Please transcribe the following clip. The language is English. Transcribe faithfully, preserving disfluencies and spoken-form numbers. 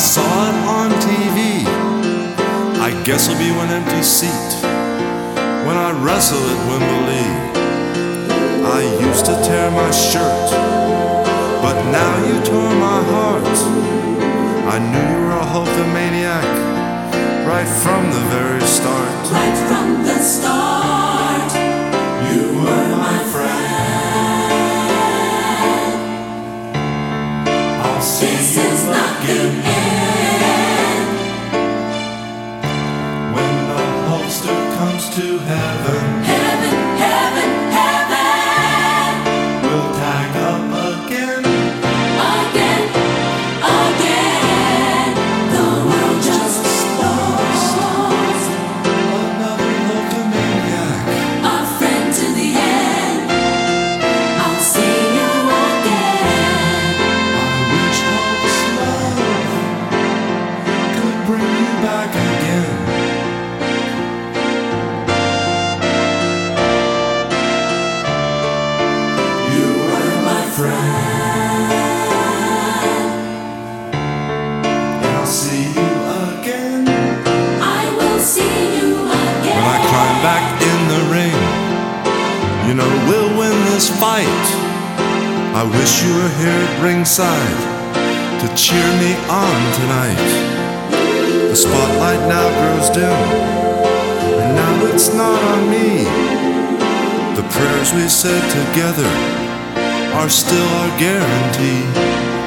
saw it on T V. I guess I'll be an empty seat when I wrestle at Wembley. I used to tear my shirt, but now you tore my heart. I knew you were a Hulkamaniac right from the very start. Right from the start, you were my friend. I'll see This you is not the again end. when the holster comes to heaven. Heaven, heaven, heaven. We'll tag up again. Again, again. The world just lost Another Hulkamaniac. a friend to the end. I'll see you again. I wish Hulk's love could bring you back again. You were my friend. And I'll see you again. I will see you again. When I climb back in the ring, you know we'll win this fight. I wish you were here at ringside to cheer me on tonight. The spotlight now grows dim, and now it's not on me. The prayers we said together are still our guarantee.